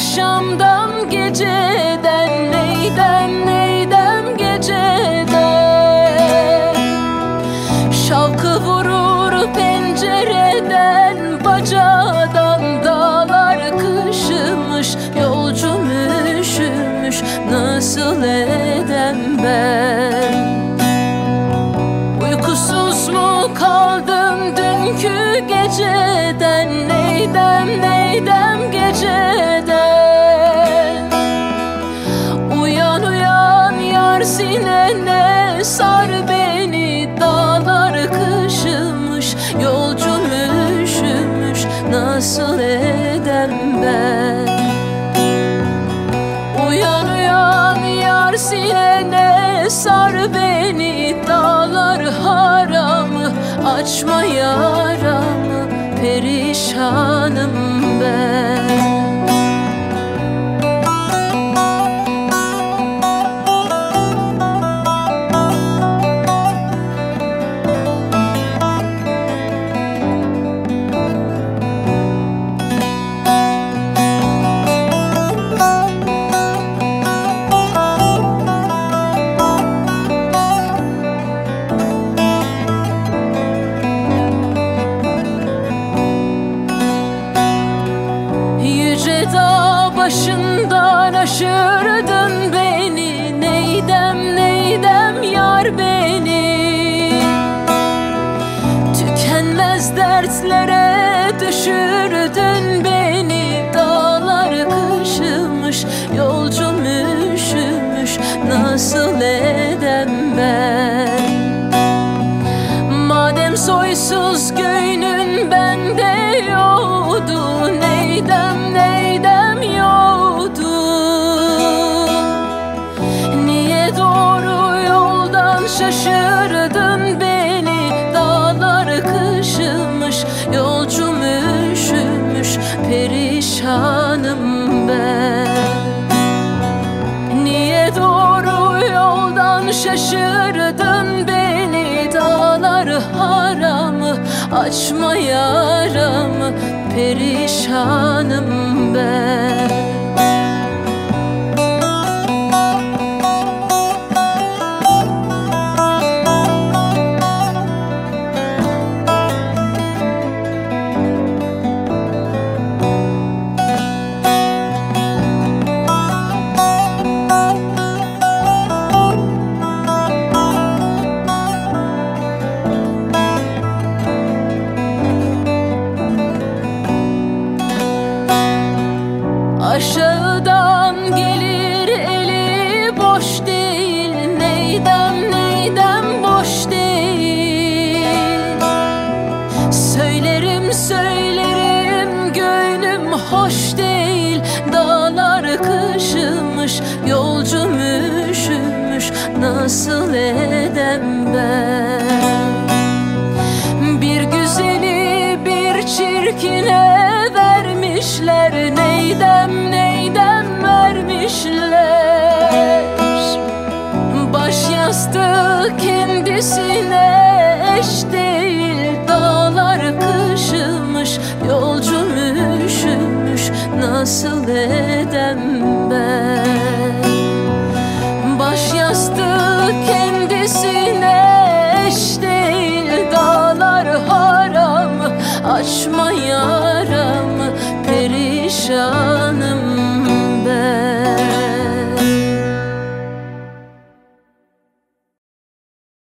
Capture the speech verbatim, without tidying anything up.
akşamdan geceden, neydem neydem geceden. Şavkı vurur pencereden, bacadan dağlar kışımış. Yolcum üşümüş, nasıl edem ben? Uykusuz mu kaldım dünkü geceden, neydem neydem geceden. Uyan uyan yar sinene, sar beni, dağlar kışımış. Yolcum üşümüş, nasıl edem ben? Uyan uyan yar sinene, sar beni, dağlar haramı, açma yaramı, perişanım ben. Dağ başından aşırdın beni, neydem neydem yar beni. Tükenmez dertlere düşürdün beni, dağlar kışımış. Yolcum üşümüş, nasıl edem ben? Madem soysuz göynün bende yoktu, neydem neydem yoktu. Niye doğru yoldan şaşırdın beni, dağlar kışımış. Yolcum üşümüş, perişanım ben. Niye doğru yoldan şaşırdın beni, dağlar haramı, açma yaramı, perişanım ben. Aşağıdan gelir eli boş değil, neydem neydem boş değil. Söylerim söylerim gönlüm hoş değil, dağlar kışımış. Yolcum üşümüş, nasıl edem ben? Bir güzeli bir çirkine vermişler, neydem neydem vermişler. Baş yastığı kendisine eş değil, dağlar kışımış. Yolcum üşümüş, nasıl edem ben? Baş yastığı kendisine eş değil, dağlar haramı, açma yaramı, perişan